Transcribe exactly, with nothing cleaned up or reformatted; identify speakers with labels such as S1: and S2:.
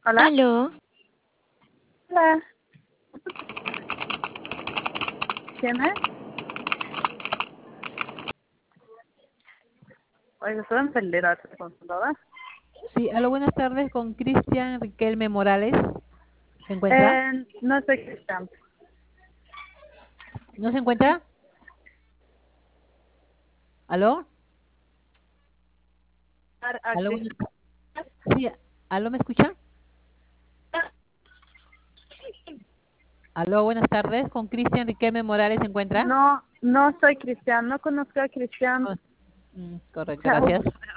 S1: Hola.
S2: Aló,
S1: Hola. ¿Quién es? Oye, estoy en Pelera, ¿te consultaba?
S3: Sí, aló, buenas tardes con Cristian Riquelme Morales. ¿Se encuentra?
S1: Eh, no soy Cristian.
S3: ¿No se encuentra? ¿Aló?
S1: A
S3: ¿Aló?
S1: Cristian.
S3: buenas- Sí, ¿aló me escucha? Aló, buenas tardes con Cristian Riquelme Morales. ¿Se encuentra?
S1: No, no soy Cristian. No conozco a Cristian.
S3: No. Mm, correcto,
S1: Chao.
S3: gracias.